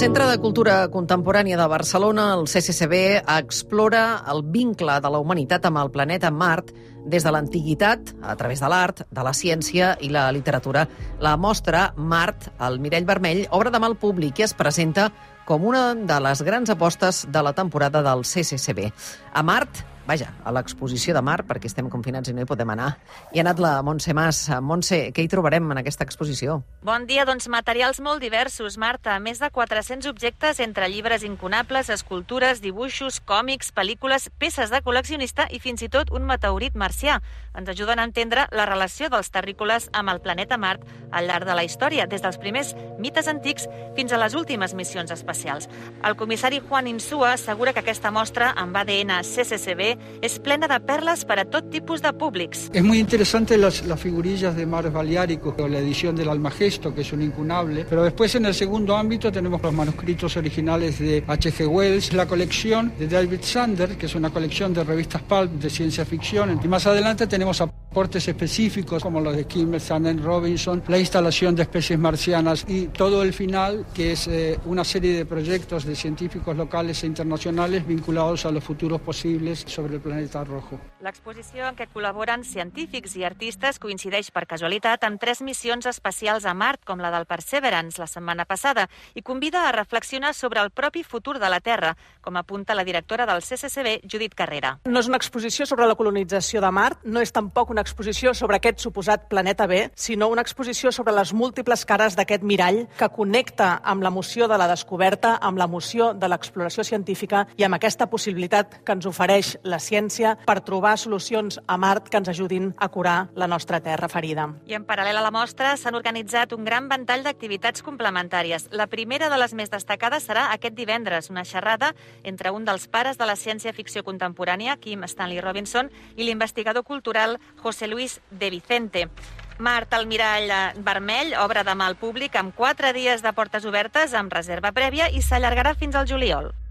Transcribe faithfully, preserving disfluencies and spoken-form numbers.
Centre de Cultura Contemporània de Barcelona, el C C C B, explora el vincle de la humanitat amb el planeta Mart des de l'antiguitat, a través de l'art, de la ciència i la literatura. La mostra Mart, el mirall vermell, obre demà al públic i es presenta com una de les grans apostes de la temporada del C C C B. A Mart, vaja, a l'exposició de Mart, perquè estem confinats i no hi podem anar, hi ha anat la Montse Mas. Montse, què hi trobarem en aquesta exposició? Bon dia, doncs materials molt diversos, Marta. Més de quatre-cents objectes entre llibres incunables, escultures, dibuixos, còmics, pel·lícules, peces de col·leccionista i fins i tot un meteorit marcià. Ens ajuden a entendre la relació dels terrícoles amb el planeta Mart al llarg de la història, des dels primers mites antics fins a les últimes missions espacials. El comissari Juan Insúa assegura que aquesta mostra, amb A D N C C C B, es plena de perles para todo tipos de públics. Es muy interesante las, las figurillas de Mars Baleárico, o la edición del Almagesto, que es un incunable, pero después en el segundo ámbito tenemos los manuscritos originales de H G Wells, la colección de David Sander, que es una colección de revistas pulp de ciencia ficción, y más adelante tenemos aportes específicos como los de Kim Stanley Robinson, la instalación de especies marcianas y todo el final, que es eh, una serie de proyectos de científicos locales e internacionales vinculados a los futuros posibles sobre el planeta rojo. L'exposició en què col·laboren científics i artistes coincideix per casualitat amb tres missions espacials a Mart, com la del Perseverance la setmana passada, i convida a reflexionar sobre el propi futur de la Terra, com apunta la directora del C C C B, Judit Carrera. No és una exposició sobre la colonització de Mart, no és tampoc una exposició sobre aquest suposat planeta B, sinó una exposició sobre les múltiples cares d'aquest mirall que connecta amb l'emoció de la descoberta, amb l'emoció de l'exploració científica i amb aquesta possibilitat que ens ofereix la ciència per trobar solucions a Mart que ens ajudin a curar la nostra terra ferida. I en paral·lel a la mostra s'han organitzat un gran ventall d'activitats complementàries. La primera de les més destacades serà aquest divendres, una xerrada entre un dels pares de la ciència-ficció contemporània, Kim Stanley Robinson, i l'investigador cultural José Luis de Vicente. Mart, el mirall vermell, obre demà al públic amb quatre dies de portes obertes amb reserva prèvia i s'allargarà fins al juliol.